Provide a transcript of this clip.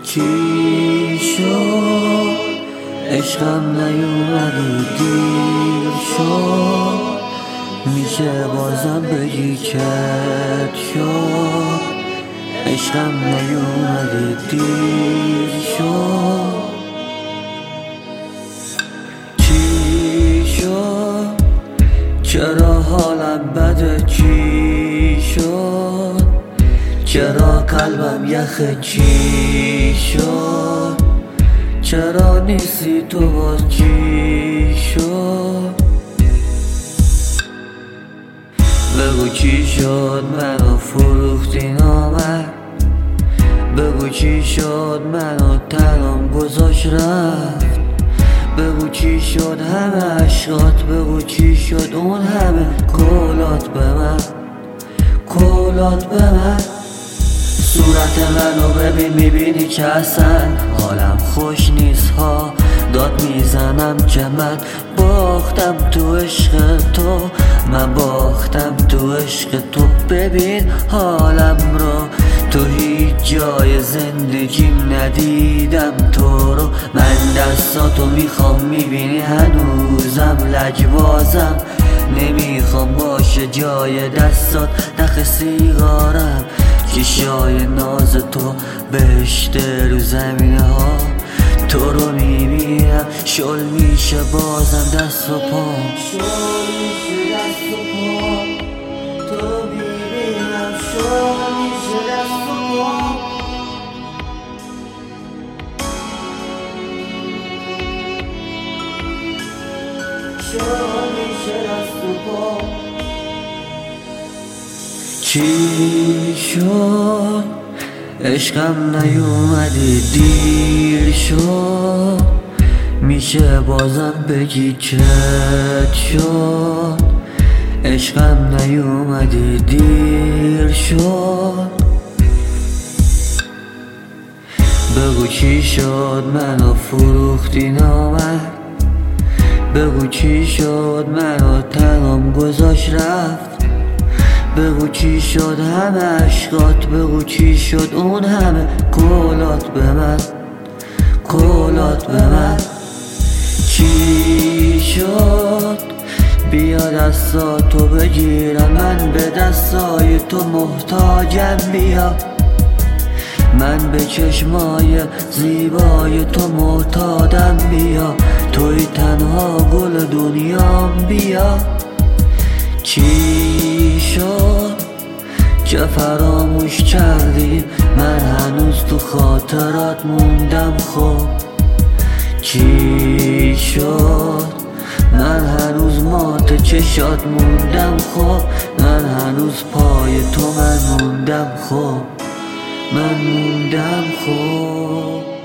چی شد عشقم نیومدی دیر شد میشه بازم بگی کت شد عشقم نیومدی دیر شد چی شد چرا حالم بده چی شد چرا قلبم یخه چی شد چرا نیستی تو باز چی شد بگو چی شد منو فروختی نامد بگو چی شد منو تنم گذاشت رفت بگو چی شد همه عشقات بگو چی شد اون همه کولات به من صورت منو ببین میبینی که اصلا حالم خوش نیست ها داد میزنم که من باختم تو عشق تو من باختم تو عشق تو ببین حالم رو تو هیچ جای زندگیم ندیدم تو رو من دستاتو میخوام میبینی هنوزم لجبازم نمیخوام باشه جای دستات نخ سیگارم چشای ناز تو بهشته رو زمینه ها تو رو میبینم شل میشه بازم دست و پا تو رو میبینم شل میشه دست و پا شل میشه دست و پا چی شد عشقم نیومدی دیر شد میشه بازم بگی کت شد عشقم نیومدی دیر شد بگو چی شد منو فروختی نامد بگو چی شد منو تنم گذاشت رفت بگو چی شد همه عشقات بگو چی شد اون همه کولات به من چی شد بیا دستاتو بگیرم من به دستای تو محتاجم بیا من به چشمای زیبای تو معتادم بیا توی تنها گل دنیام بیا چی شد که فراموش کردی من هنوز تو خاطرات موندم خب چی شد من هنوز مات چشات موندم خب من هنوز پای تو من موندم خب